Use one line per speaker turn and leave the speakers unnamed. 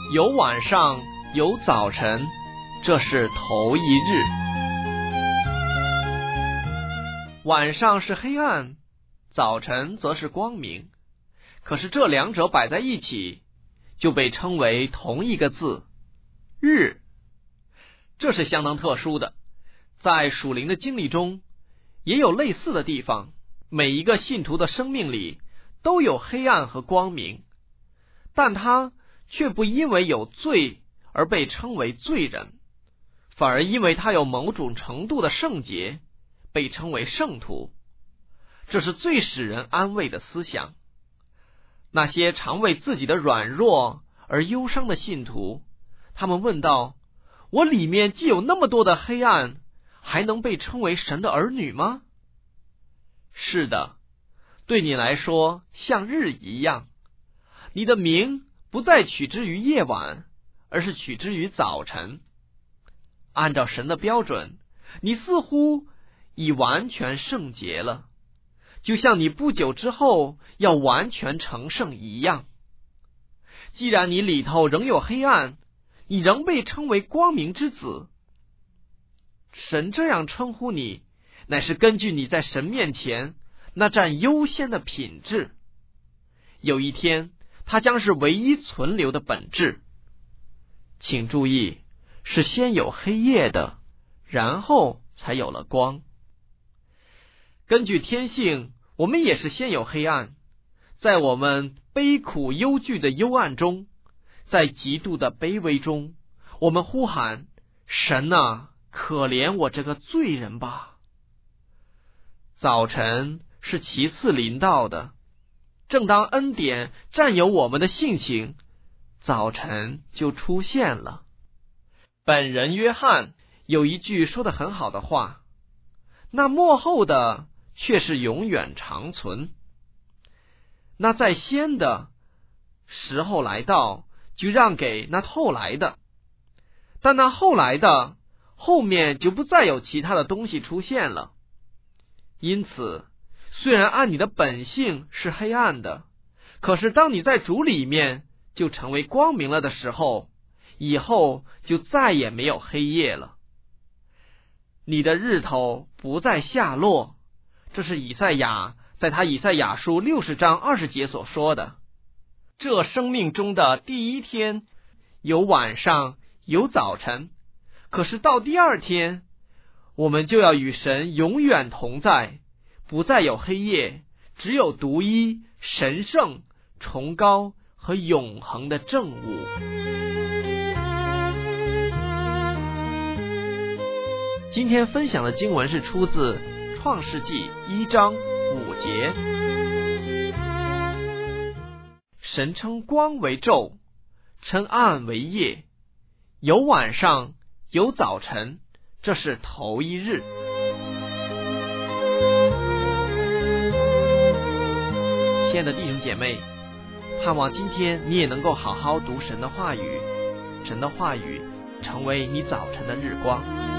有晚上，有早晨，这是头一日。晚上是黑暗，早晨则是光明。可是这两者摆在一起，就被称为同一个字，日。这是相当特殊的，在属灵的经历中也有类似的地方。每一个信徒的生命里都有黑暗和光明，但他却不因为有罪而被称为罪人，反而因为他有某种程度的圣洁被称为圣徒。这是最使人安慰的思想。那些常为自己的软弱而忧伤的信徒，他们问道，我里面既有那么多的黑暗，还能被称为神的儿女吗？是的，对你来说像日一样，你的名不再取之于夜晚，而是取之于早晨。按照神的标准，你似乎已完全圣洁了，就像你不久之后要完全成圣一样。既然你里头仍有黑暗，你仍被称为光明之子。神这样称呼你，乃是根据你在神面前那占优先的品质。有一天，它将是唯一存留的本质。请注意，是先有黑夜的，然后才有了光。根据天性，我们也是先有黑暗，在我们悲苦忧惧的幽暗中，在极度的卑微中，我们呼喊，神啊，可怜我这个罪人吧。早晨是其次临到的，正当恩典占有我们的性情，早晨就出现了。本人约翰有一句说得很好的话，那末后的却是永远长存。那在先的时候来到，就让给那后来的，但那后来的后面就不再有其他的东西出现了。因此，虽然按你的本性是黑暗的，可是当你在主里面就成为光明了的时候，以后就再也没有黑夜了。你的日头不再下落，这是以赛亚在他以赛亚书60章20节所说的。这生命中的第一天有晚上，有早晨，可是到第二天，我们就要与神永远同在，不再有黑夜，只有独一、神圣、崇高和永恒的正午。今天分享的经文是出自创世纪1章5节。神称光为昼，称暗为夜，有晚上，有早晨，这是头一日。亲爱的弟兄姐妹，盼望今天你也能够好好读神的话语，神的话语成为你早晨的日光。